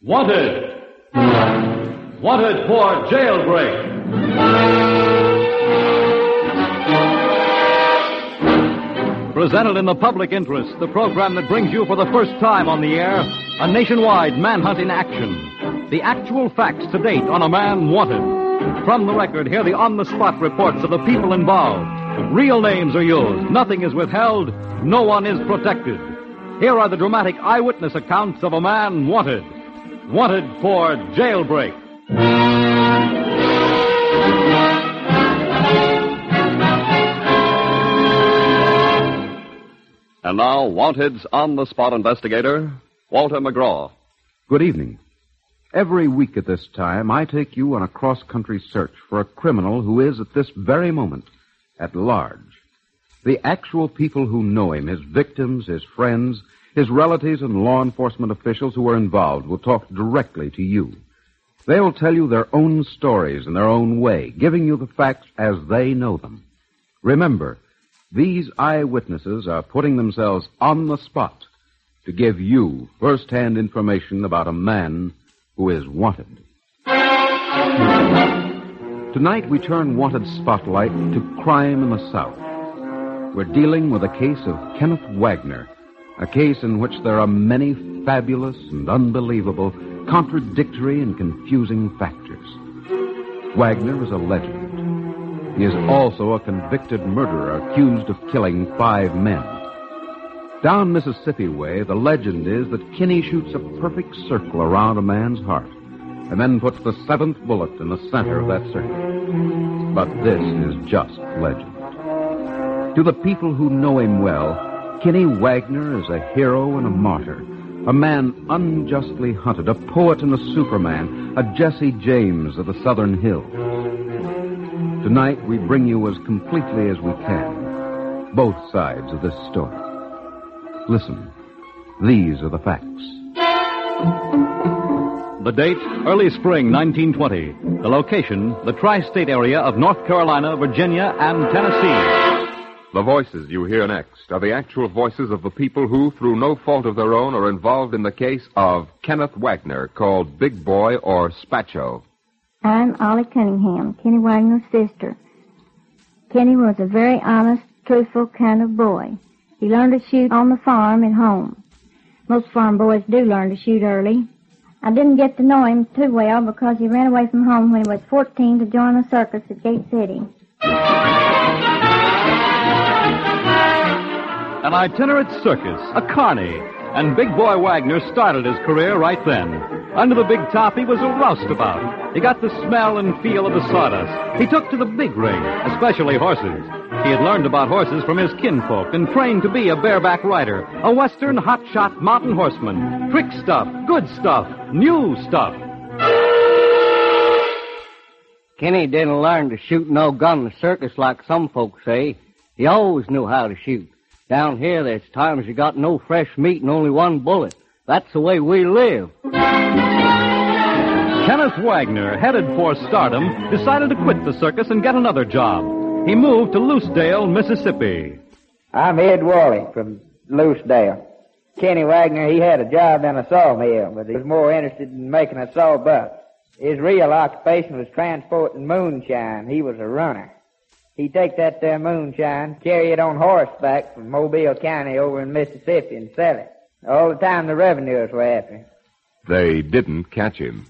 Wanted. Wanted for jailbreak. Presented in the public interest, the program that brings you for the first time on the air a nationwide manhunt in action. The actual facts to date on a man wanted. From the record, hear the on-the-spot reports of the people involved. Real names are used. Nothing is withheld. No one is protected. Here are the dramatic eyewitness accounts of a man wanted. Wanted for jailbreak. And now, Wanted's on-the-spot investigator, Walter McGraw. Good evening. Every week at this time, I take you on a cross-country search for a criminal who is, at this very moment, at large. The actual people who know him, his victims, his friends, his relatives, and law enforcement officials who are involved will talk directly to you. They'll tell you their own stories in their own way, giving you the facts as they know them. Remember, these eyewitnesses are putting themselves on the spot to give you first-hand information about a man who is wanted. Tonight we turn Wanted spotlight to crime in the South. We're dealing with a case of Kenneth Wagner, a case in which there are many fabulous and unbelievable, contradictory and confusing factors. Wagner is a legend. He is also a convicted murderer accused of killing 5 men. Down Mississippi way, the legend is that Kinney shoots a perfect circle around a man's heart and then puts the 7th bullet in the center of that circle. But this is just legend. To the people who know him well, Kinney Wagner is a hero and a martyr, a man unjustly hunted, a poet and a superman, a Jesse James of the Southern Hills. Tonight, we bring you as completely as we can both sides of this story. Listen, these are the facts. The date, early spring 1920. The location, the tri-state area of North Carolina, Virginia, and Tennessee. The voices you hear next are the actual voices of the people who, through no fault of their own, are involved in the case of Kenneth Wagner, called Big Boy or Spacho. I'm Ollie Cunningham, Kenny Wagner's sister. Kenny was a very honest, truthful kind of boy. He learned to shoot on the farm at home. Most farm boys do learn to shoot early. I didn't get to know him too well because he ran away from home when he was 14 to join a circus at Gate City. An itinerant circus, a carny, and Big Boy Wagner started his career right then. Under the big top, he was a roustabout. He got the smell and feel of the sawdust. He took to the big ring, especially horses. He had learned about horses from his kinfolk and trained to be a bareback rider, a western hotshot mountain horseman. Trick stuff, good stuff, new stuff. Kenny didn't learn to shoot no gun in the circus like some folks say. He always knew how to shoot. Down here, there's times you got no fresh meat and only one bullet. That's the way we live. Kenneth Wagner, headed for stardom, decided to quit the circus and get another job. He moved to Loosedale, Mississippi. I'm Ed Worley from Loosedale. Kenny Wagner, he had a job in a sawmill, but he was more interested in making a sawbuck. His real occupation was transporting moonshine. He was a runner. He'd take that there moonshine, carry it on horseback from Mobile County over in Mississippi and sell it. All the time the revenuers were after him. They didn't catch him.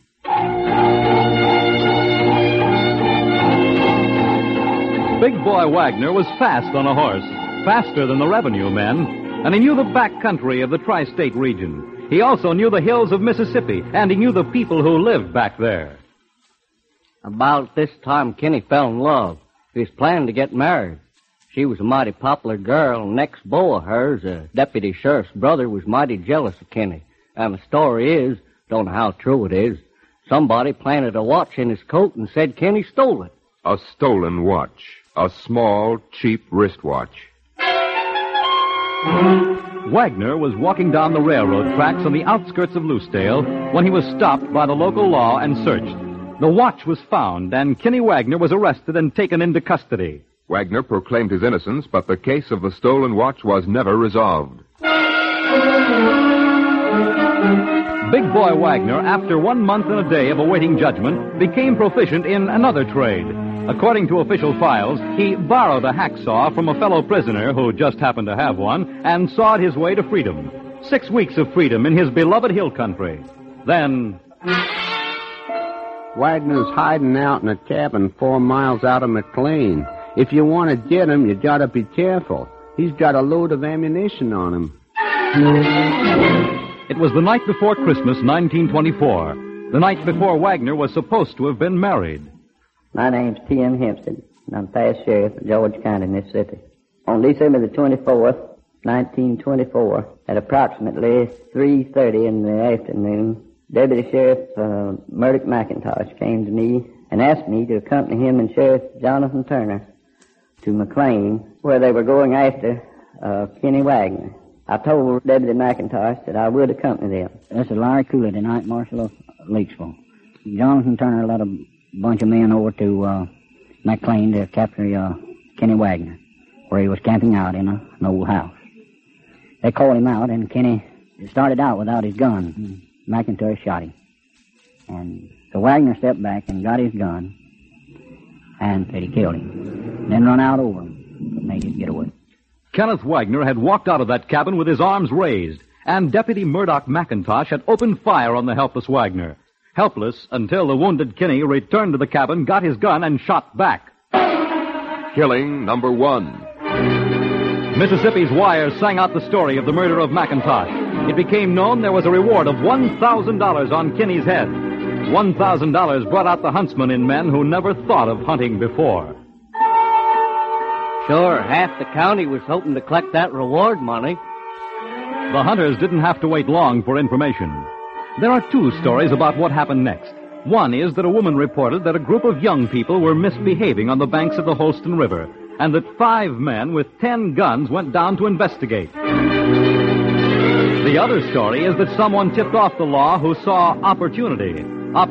Big Boy Wagner was fast on a horse, faster than the revenue men, and he knew the back country of the tri-state region. He also knew the hills of Mississippi, and he knew the people who lived back there. About this time, Kenny fell in love. He was planning to get married. She was a mighty popular girl, and next beau of hers, a deputy sheriff's brother, was mighty jealous of Kenny. And the story is, don't know how true it is, somebody planted a watch in his coat and said Kenny stole it. A stolen watch. A small, cheap wristwatch. Wagner was walking down the railroad tracks on the outskirts of Loosedale when he was stopped by the local law and searched. The watch was found, and Kenny Wagner was arrested and taken into custody. Wagner proclaimed his innocence, but the case of the stolen watch was never resolved. Big Boy Wagner, after 1 month and a day of awaiting judgment, became proficient in another trade. According to official files, he borrowed a hacksaw from a fellow prisoner who just happened to have one and sawed his way to freedom. 6 weeks of freedom in his beloved hill country. Then... Wagner's hiding out in a cabin 4 miles out of McLean. If you want to get him, you gotta be careful. He's got a load of ammunition on him. It was the night before Christmas, 1924. The night before Wagner was supposed to have been married. My name's T.M. Hempstead, and I'm past sheriff of George County, Mississippi. On December the 24th, 1924, at approximately 3:30 in the afternoon, Deputy Sheriff Murdock McIntosh came to me and asked me to accompany him and Sheriff Jonathan Turner to McLean, where they were going after Kenny Wagner. I told Deputy McIntosh that I would accompany them. This is Larry Cooley, the night marshal of Leaksville. Jonathan Turner led a bunch of men over to McLean to capture Kenny Wagner, where he was camping out in an old house. They called him out, and Kenny started out without his gun. McIntosh shot him. And so Wagner stepped back and got his gun and said he killed him. Then run out over him and made his getaway. Kenneth Wagner had walked out of that cabin with his arms raised, and Deputy Murdock McIntosh had opened fire on the helpless Wagner. Helpless until the wounded Kenny returned to the cabin, got his gun, and shot back. Killing number 1. Mississippi's wires sang out the story of the murder of McIntosh. It became known there was a reward of $1,000 on Kenny's head. $1,000 brought out the huntsmen in men who never thought of hunting before. Sure, half the county was hoping to collect that reward money. The hunters didn't have to wait long for information. There are 2 stories about what happened next. One is that a woman reported that a group of young people were misbehaving on the banks of the Holston River, and that 5 men with 10 guns went down to investigate. The other story is that someone tipped off the law who saw opportunity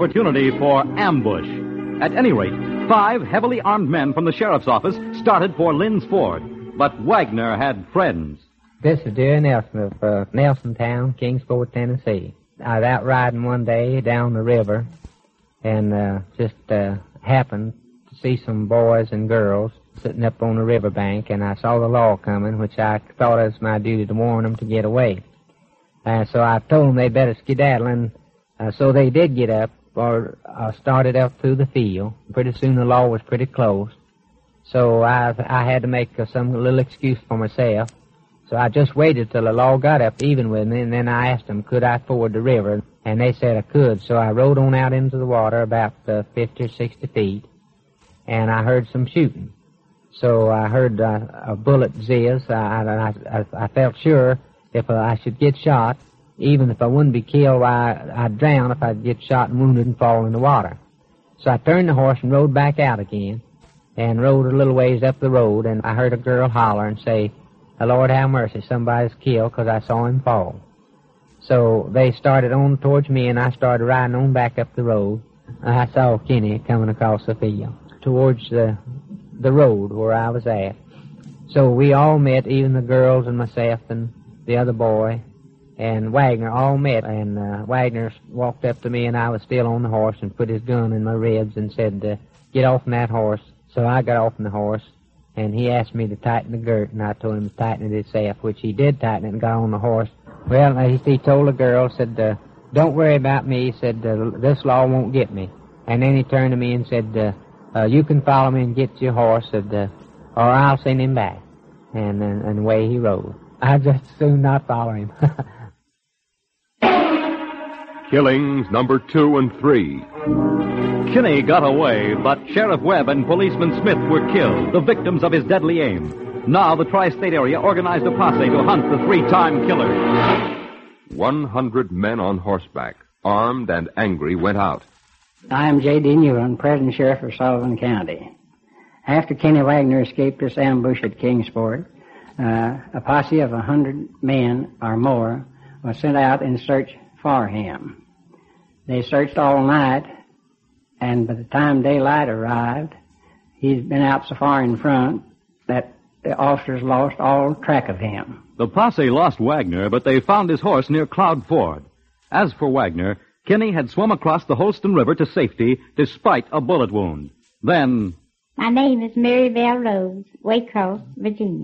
for ambush. At any rate, 5 heavily armed men from the sheriff's office started for Lynn's Ford. But Wagner had friends. This is Jerry Nelson of Nelsontown, Kingsport, Tennessee. I was out riding one day down the river and just happened to see some boys and girls sitting up on the riverbank, and I saw the law coming, which I thought it was my duty to warn them to get away. So I told them they'd better skedaddle, and so they did get up, or started up through the field. Pretty soon the law was pretty close, so I had to make some little excuse for myself. So I just waited till the law got up even with me, and then I asked them, could I ford the river? And they said I could, so I rode on out into the water about 50 or 60 feet, and I heard some shooting. So I heard a bullet whiz. I felt sure if I should get shot, even if I wouldn't be killed, I'd drown if I'd get shot and wounded and fall in the water. So I turned the horse and rode back out again, and rode a little ways up the road, and I heard a girl holler and say, Lord have mercy, somebody's killed, because I saw him fall. So they started on towards me, and I started riding on back up the road. I saw Kenny coming across the field towards the road where I was at. So we all met, even the girls and myself and the other boy, and Wagner all met. And Wagner walked up to me, and I was still on the horse, and put his gun in my ribs and said, get off from that horse. So I got off from the horse, and he asked me to tighten the girt, and I told him to tighten it himself, which he did tighten it and got on the horse. Well, he told the girl, said, don't worry about me. He said, this law won't get me. And then he turned to me and said, you can follow me and get your horse, said, or I'll send him back. And away he rode. I just soon not follow him. Killings number 2 and 3. Kinney got away, but Sheriff Webb and Policeman Smith were killed, the victims of his deadly aim. Now the tri-state area organized a posse to hunt the 3-time killer. 100 men on horseback, armed and angry, went out. I am J.D. Newland, President Sheriff of Sullivan County. After Kenny Wagner escaped this ambush at Kingsport, a posse of 100 men or more was sent out in search for him. They searched all night, and by the time daylight arrived, he'd been out so far in front that the officers lost all track of him. The posse lost Wagner, but they found his horse near Cloud Ford. As for Wagner, Kinney had swum across the Holston River to safety despite a bullet wound. Then... My name is Mary Bell Rose, Waycross, Virginia.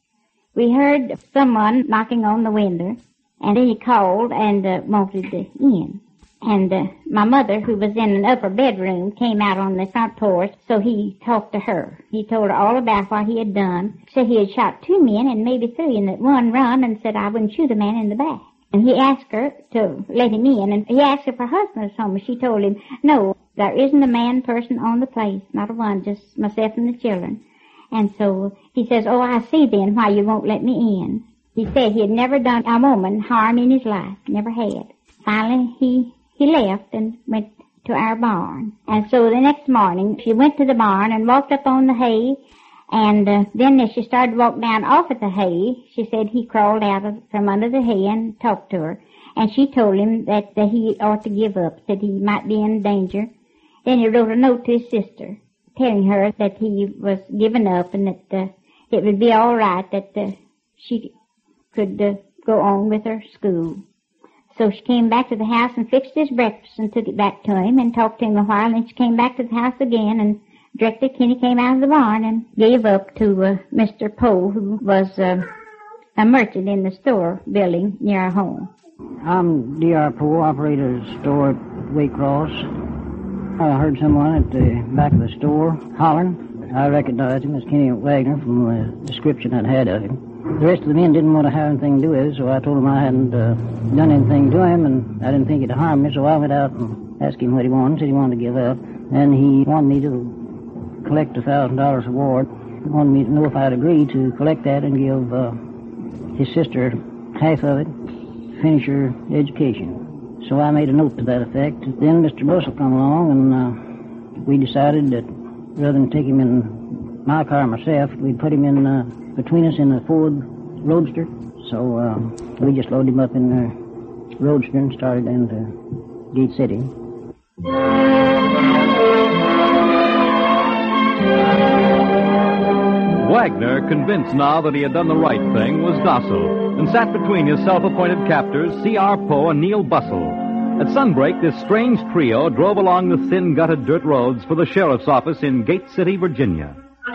We heard someone knocking on the window, and then he called and wanted in. And my mother, who was in an upper bedroom, came out on the front porch, so he talked to her. He told her all about what he had done. Said he had shot 2 men and maybe 3, and that one run and said I wouldn't shoot a man in the back. And he asked her to let him in, and he asked if her husband was home, and she told him, no, there isn't a man person on the place, not a one, just myself and the children. And so he says, oh, I see then why you won't let me in. He said he had never done a woman harm in his life, never had. Finally, he left and went to our barn. And so the next morning, she went to the barn and walked up on the hay, and then as she started to walk down off at the hay, she said he crawled out from under the hay and talked to her. And she told him that he ought to give up, that he might be in danger. Then he wrote a note to his sister, telling her that he was giving up and that it would be all right, that she could go on with her school. So she came back to the house and fixed his breakfast and took it back to him and talked to him a while. And then she came back to the house again, and directly Kinney came out of the barn and gave up to Mr. Poe, who was a merchant in the store building near our home. I'm D.R. Poe, operator of the store at Waycross. I heard someone at the back of the store hollering. I recognized him as Kenny Wagner from the description I'd had of him. The rest of the men didn't want to have anything to do with it, so I told him I hadn't done anything to him, and I didn't think it'd harm me, so I went out and asked him what he wanted. Said he wanted to give up, and he wanted me to collect $1,000 reward. He wanted me to know if I'd agree to collect that and give his sister half of it to finish her education. So I made a note to that effect. Then Mr. Bussell come along, and we decided that rather than take him in my car myself, we'd put him in between us in a Ford Roadster. So we just loaded him up in the Roadster and started into Gate City. Wagner, convinced now that he had done the right thing, was docile and sat between his self-appointed captors, C.R. Poe and Neil Bussell. At sunbreak, this strange trio drove along the thin, gutted dirt roads for the sheriff's office in Gate City, Virginia.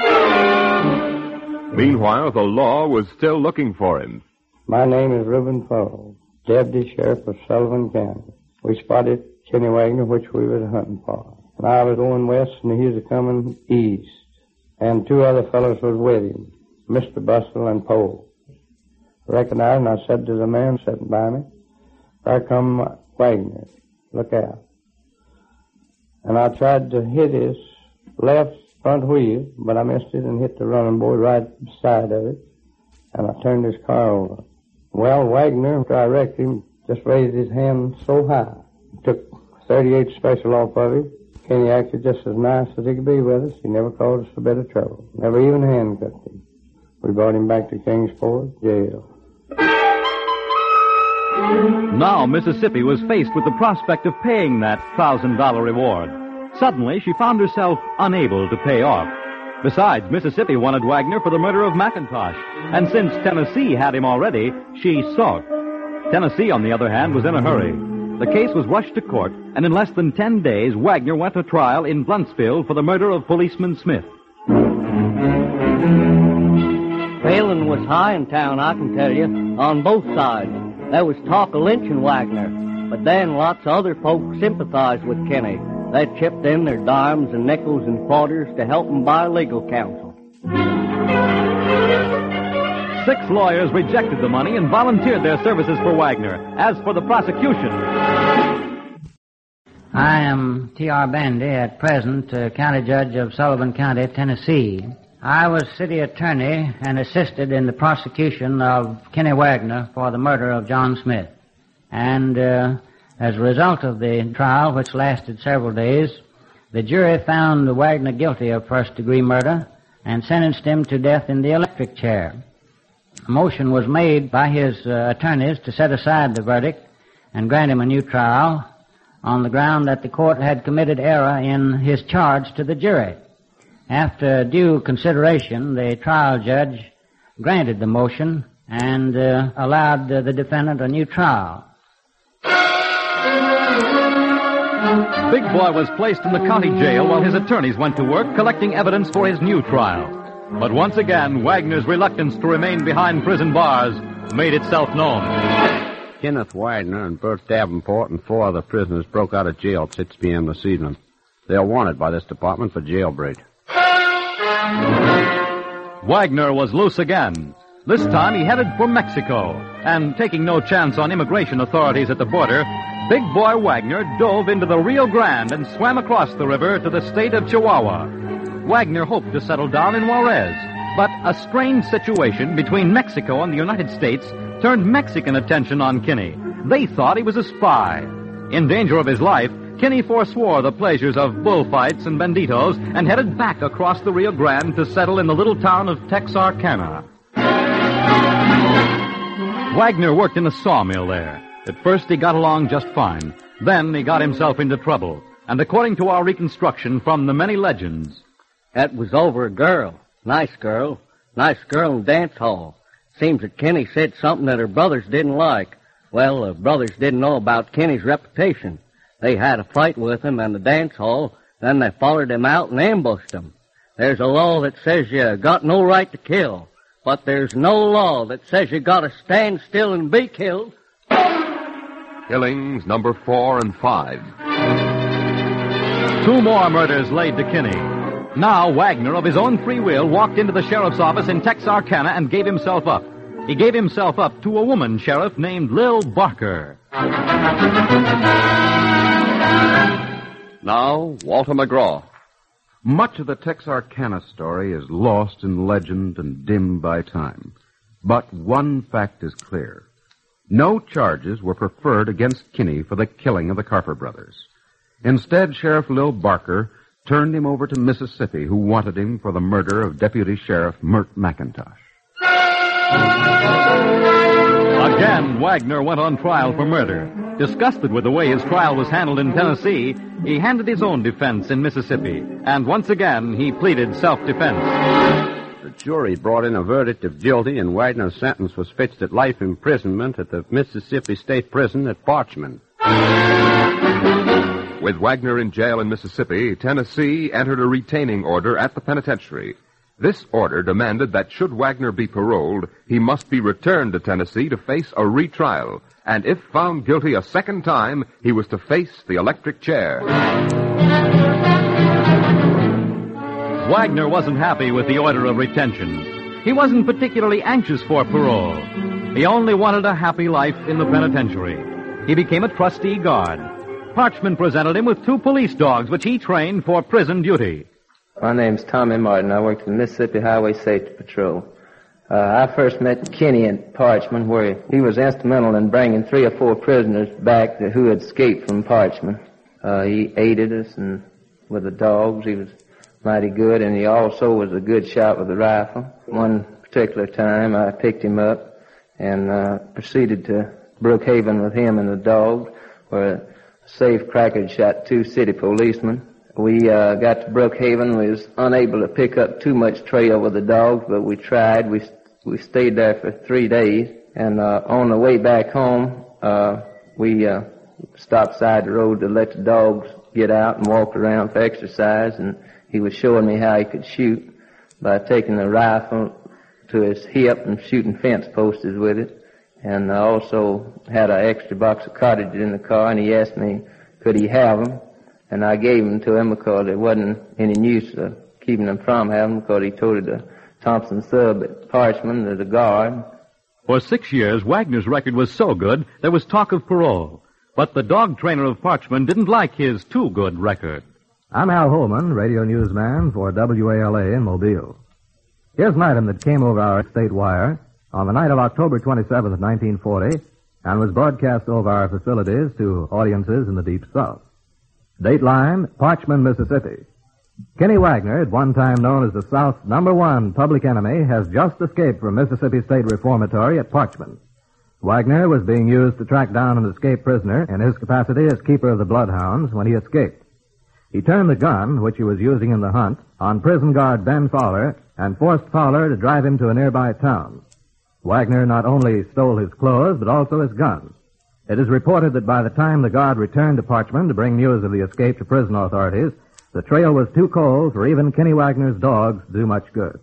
Meanwhile, the law was still looking for him. My name is Reuben Falls, Deputy Sheriff of Sullivan County. We spotted Kenny Wagner, which we was hunting for. And I was going west, and he was coming east. And 2 other fellows was with him, Mr. Bussell and Poe. Recognized, and I said to the man sitting by me, there come Wagner, look out. And I tried to hit his left front wheel, but I missed it and hit the running board right beside of it, and I turned his car over. Well, Wagner, after I wrecked him, just raised his hand so high. Took 38 special off of him. Kenny acted just as nice as he could be with us. He never caused us a bit of trouble. Never even handcuffed him. We brought him back to Kingsport jail. Now Mississippi was faced with the prospect of paying that $1,000 reward. Suddenly, she found herself unable to pay off. Besides, Mississippi wanted Wagner for the murder of McIntosh, and since Tennessee had him already, she sulked. Tennessee, on the other hand, was in a hurry. The case was rushed to court, and in less than 10 days, Wagner went to trial in Bluntsville for the murder of Policeman Smith. Feeling was high in town, I can tell you, on both sides. There was talk of lynching Wagner, but then lots of other folks sympathized with Kenny. They chipped in their dimes and nickels and quarters to help him buy legal counsel. 6 lawyers rejected the money and volunteered their services for Wagner. As for the prosecution... I am T.R. Bandy, at present County Judge of Sullivan County, Tennessee. I was city attorney and assisted in the prosecution of Kenny Wagner for the murder of John Smith. And as a result of the trial, which lasted several days, the jury found Wagner guilty of first-degree murder and sentenced him to death in the electric chair. A motion was made by his attorneys to set aside the verdict and grant him a new trial on the ground that the court had committed error in his charge to the jury. After due consideration, the trial judge granted the motion and allowed the defendant a new trial. Big Boy was placed in the county jail while his attorneys went to work collecting evidence for his new trial. But once again, Wagner's reluctance to remain behind prison bars made itself known. Kenneth Wagner and Bert Davenport and 4 other prisoners broke out of jail at 6 p.m. this evening. They are wanted by this department for jailbreak. Wagner was loose again. This time he headed for Mexico, and taking no chance on immigration authorities at the border, Big Boy Wagner dove into the Rio Grande and swam across the river to the state of Chihuahua. Wagner hoped to settle down in Juarez, but a strange situation between Mexico and the United States turned Mexican attention on Kinney. They thought he was a spy. In danger of his life, Kinney forswore the pleasures of bullfights and banditos and headed back across the Rio Grande to settle in the little town of Texarkana. Wagner worked in a sawmill there. At first he got along just fine. Then he got himself into trouble. And according to our reconstruction from the many legends... That was over a girl. Nice girl in dance hall. Seems that Kinney said something that her brothers didn't like. Well, the brothers didn't know about Kinney's reputation. They had a fight with him in the dance hall, then they followed him out and ambushed him. There's a law that says you got no right to kill, but there's no law that says you gotta stand still and be killed. Killings number 4 and 5. 2 more murders laid to Kinney. Now Wagner, of his own free will, walked into the sheriff's office in Texarkana and gave himself up. He gave himself up to a woman sheriff named Lil Barker. Now, Walter McGraw. Much of the Texarkana story is lost in legend and dimmed by time. But one fact is clear. No charges were preferred against Kinney for the killing of the Carper brothers. Instead, Sheriff Lil Barker turned him over to Mississippi, who wanted him for the murder of Deputy Sheriff Mert McIntosh. Again, Wagner went on trial for murder. Disgusted with the way his trial was handled in Tennessee, he handed his own defense in Mississippi. And once again, he pleaded self-defense. The jury brought in a verdict of guilty, and Wagner's sentence was fixed at life imprisonment at the Mississippi State Prison at Parchman. With Wagner in jail in Mississippi, Tennessee entered a retaining order at the penitentiary. This order demanded that should Wagner be paroled, he must be returned to Tennessee to face a retrial. And if found guilty a second time, he was to face the electric chair. Wagner wasn't happy with the order of retention. He wasn't particularly anxious for parole. He only wanted a happy life in the penitentiary. He became a trustee guard. Parchman presented him with 2 police dogs, which he trained for prison duty. My name's Tommy Martin. I worked in the Mississippi Highway Safety Patrol. I first met Kinney at Parchman, where he was instrumental in bringing 3 or 4 prisoners back who had escaped from Parchman. He aided us and with the dogs. He was mighty good, and he also was a good shot with the rifle. One particular time, I picked him up and proceeded to Brookhaven with him and the dogs, where a safe cracker had shot 2 city policemen. We got to Brookhaven. We was unable to pick up too much trail with the dogs, but we tried. We stayed there for 3 days, and on the way back home, we stopped side the road to let the dogs get out and walk around for exercise, and he was showing me how he could shoot by taking the rifle to his hip and shooting fence posters with it. And I also had an extra box of cartridges in the car, and he asked me, could he have them? And I gave them to him because there wasn't any use of keeping them from having them, because he told it to Thompson Sub at Parchman as a guard. For 6 years, Wagner's record was so good, there was talk of parole. But the dog trainer of Parchman didn't like his too-good record. I'm Al Holman, radio newsman for WALA in Mobile. Here's an item that came over our state wire on the night of October 27th, 1940, and was broadcast over our facilities to audiences in the Deep South. Dateline, Parchman, Mississippi. Kinney Wagner, at one time known as the South's #1 public enemy, has just escaped from Mississippi State Reformatory at Parchman. Wagner was being used to track down an escaped prisoner in his capacity as keeper of the bloodhounds when he escaped. He turned the gun, which he was using in the hunt, on prison guard Ben Fowler and forced Fowler to drive him to a nearby town. Wagner not only stole his clothes, but also his gun. It is reported that by the time the guard returned to Parchman to bring news of the escape to prison authorities, the trail was too cold for even Kenny Wagner's dogs to do much good.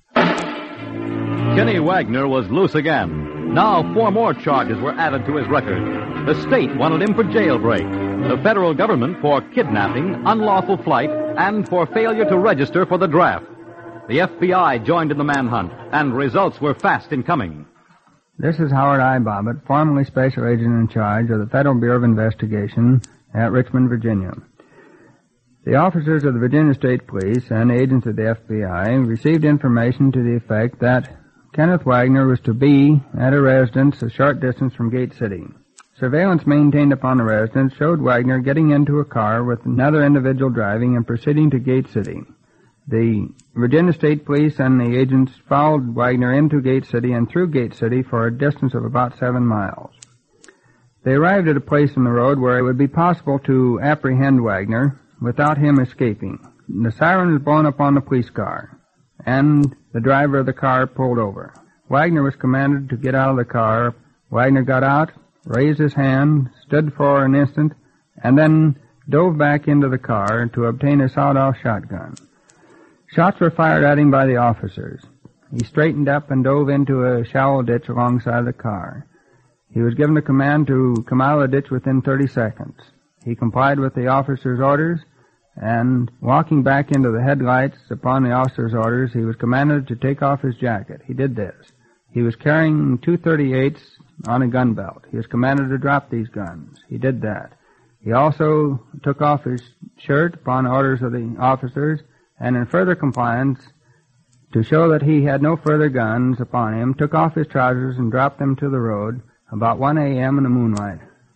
Kenny Wagner was loose again. Now 4 more charges were added to his record. The state wanted him for jailbreak, the federal government for kidnapping, unlawful flight, and for failure to register for the draft. The FBI joined in the manhunt, and results were fast in coming. This is Howard I. Bobbitt, formerly Special Agent in charge of the Federal Bureau of Investigation at Richmond, Virginia. The officers of the Virginia State Police and agents of the FBI received information to the effect that Kenneth Wagner was to be at a residence a short distance from Gate City. Surveillance maintained upon the residence showed Wagner getting into a car with another individual driving and proceeding to Gate City. The Virginia State Police and the agents followed Wagner into Gate City and through Gate City for a distance of about 7 miles. They arrived at a place in the road where it would be possible to apprehend Wagner without him escaping. The siren was blown upon the police car, and the driver of the car pulled over. Wagner was commanded to get out of the car. Wagner got out, raised his hand, stood for an instant, and then dove back into the car to obtain a sawed-off shotgun. Shots were fired at him by the officers. He straightened up and dove into a shallow ditch alongside the car. He was given a command to come out of the ditch within 30 seconds. He complied with the officers' orders, and walking back into the headlights upon the officer's orders, he was commanded to take off his jacket. He did this. He was carrying 238s on a gun belt. He was commanded to drop these guns. He did that. He also took off his shirt upon orders of the officers, and in further compliance, to show that he had no further guns upon him, took off his trousers and dropped them to the road about 1 a.m. in the moonlight.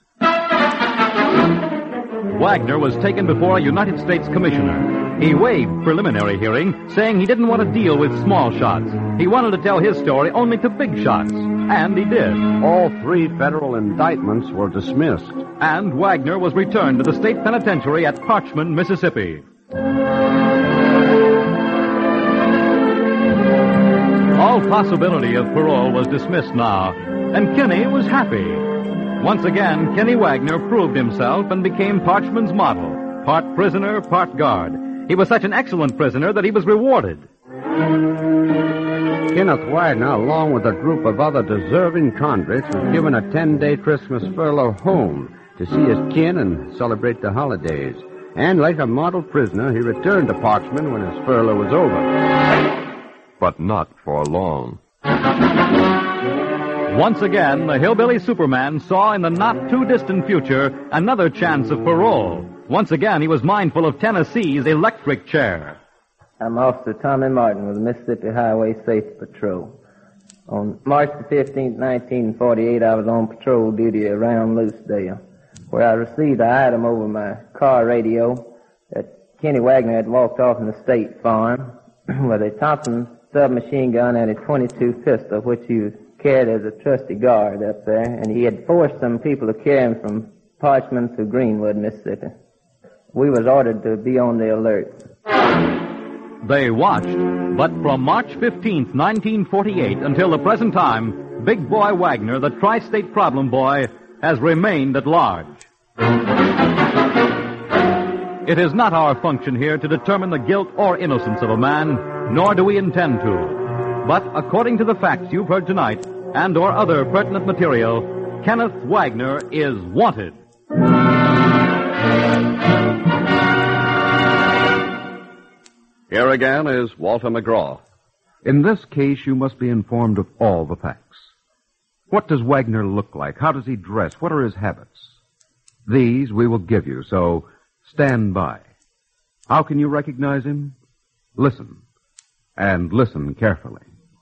Wagner was taken before a United States commissioner. He waived preliminary hearing, saying he didn't want to deal with small shots. He wanted to tell his story only to big shots. And he did. All 3 federal indictments were dismissed. And Wagner was returned to the state penitentiary at Parchman, Mississippi. All possibility of parole was dismissed now, and Kenny was happy. Once again, Kenny Wagner proved himself and became Parchman's model, part prisoner, part guard. He was such an excellent prisoner that he was rewarded. Kenneth Wagner, along with a group of other deserving convicts, was given a 10-day Christmas furlough home to see his kin and celebrate the holidays. And like a model prisoner, he returned to Parchman when his furlough was over. But not for long. Once again, the hillbilly Superman saw in the not-too-distant future another chance of parole. Once again, he was mindful of Tennessee's electric chair. I'm Officer Tommy Martin with the Mississippi Highway Safety Patrol. On March the 15th, 1948, I was on patrol duty around Loosedale, where I received an item over my car radio that Kenny Wagner had walked off in the State Farm with a Thompson submachine gun and a .22 pistol, which he was carried as a trusty guard up there, and he had forced some people to carry him from Parchman to Greenwood, Mississippi. We was ordered to be on the alert. They watched, but from March 15th, 1948 until the present time, Big Boy Wagner, the tri-state problem boy, has remained at large. It is not our function here to determine the guilt or innocence of a man, nor do we intend to. But according to the facts you've heard tonight, and or other pertinent material, Kenneth Wagner is wanted. Here again is Walter McGraw. In this case, you must be informed of all the facts. What does Wagner look like? How does he dress? What are his habits? These we will give you, so stand by. How can you recognize him? Listen, and listen carefully.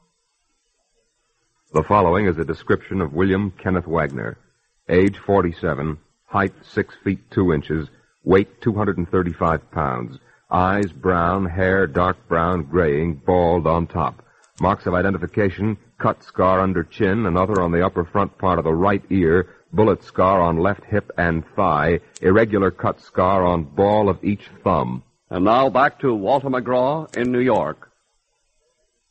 The following is a description of William Kenneth Wagner, age 47, height 6 feet 2 inches, weight 235 pounds, eyes brown, hair dark brown, graying, bald on top. Marks of identification, cut scar under chin, another on the upper front part of the right ear, bullet scar on left hip and thigh, irregular cut scar on ball of each thumb. And now back to Walter McGraw in New York.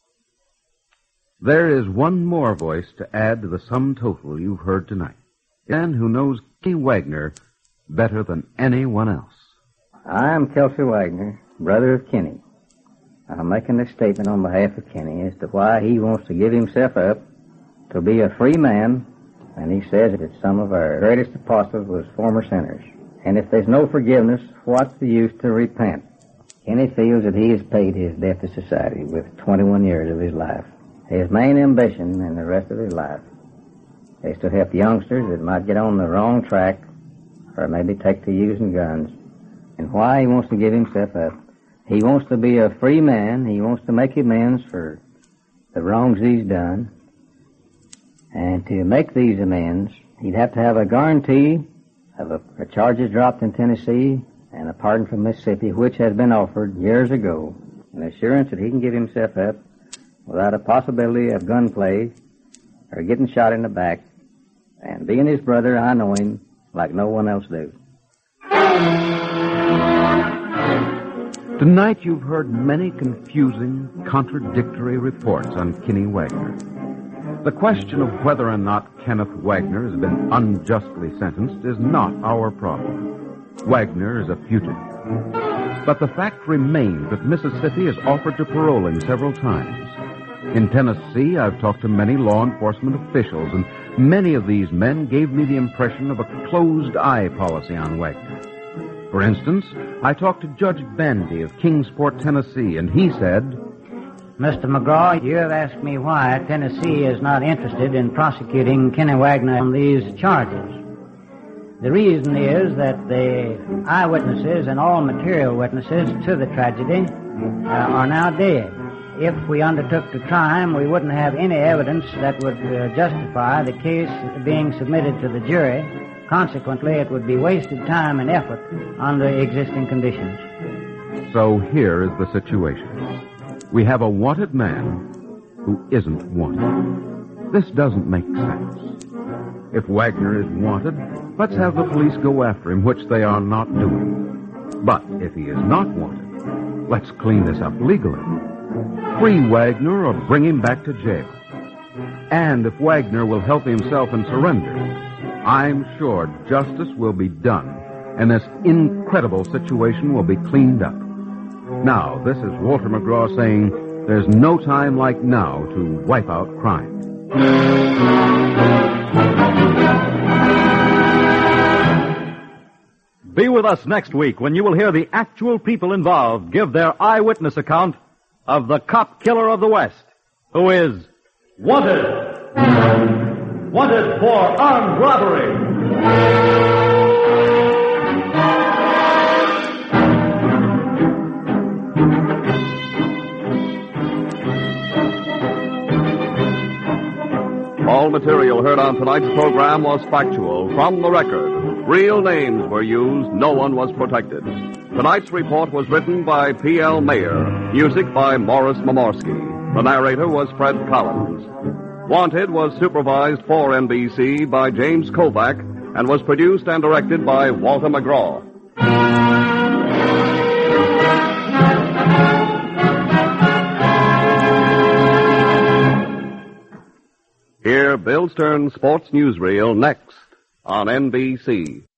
There is one more voice to add to the sum total you've heard tonight. man who knows Kenny Wagner better than anyone else. I'm Kelsey Wagner, brother of Kenny. I'm making this statement on behalf of Kenny as to why he wants to give himself up to be a free man, and he says that some of our greatest apostles was former sinners. And if there's no forgiveness, what's the use to repent? Kenny feels that he has paid his debt to society with 21 years of his life. His main ambition in the rest of his life is to help youngsters that might get on the wrong track or maybe take to using guns. And why he wants to give himself up? He wants to be a free man. He wants to make amends for the wrongs he's done. And to make these amends, he'd have to have a guarantee of a charges dropped in Tennessee and a pardon from Mississippi, which has been offered years ago. An assurance that he can give himself up without a possibility of gunplay or getting shot in the back. And being his brother, I know him like no one else do. Tonight you've heard many confusing, contradictory reports on Kenny Wagner. The question of whether or not Kenneth Wagner has been unjustly sentenced is not our problem. Wagner is a fugitive. But the fact remains that Mississippi has offered to parole him several times. In Tennessee, I've talked to many law enforcement officials, and many of these men gave me the impression of a closed-eye policy on Wagner. For instance, I talked to Judge Bandy of Kingsport, Tennessee, and he said, Mr. McGraw, you have asked me why Tennessee is not interested in prosecuting Kenny Wagner on these charges. The reason is that the eyewitnesses and all material witnesses to the tragedy are now dead. If we undertook to try him, we wouldn't have any evidence that would justify the case being submitted to the jury. Consequently, it would be wasted time and effort under existing conditions. So here is the situation. We have a wanted man who isn't wanted. This doesn't make sense. If Wagner is wanted, let's have the police go after him, which they are not doing. But if he is not wanted, let's clean this up legally. Free Wagner or bring him back to jail. And if Wagner will help himself and surrender, I'm sure justice will be done, and this incredible situation will be cleaned up. Now, this is Walter McGraw saying there's no time like now to wipe out crime. Be with us next week when you will hear the actual people involved give their eyewitness account of the cop killer of the West, who is wanted. Wanted for armed robbery. All material heard on tonight's program was factual, from the record. Real names were used. No one was protected. Tonight's report was written by P.L. Mayer. Music by Morris Momorsky. The narrator was Fred Collins. Wanted was supervised for NBC by James Kovac and was produced and directed by Walter McGraw. Hear Bill Stern's sports newsreel next on NBC.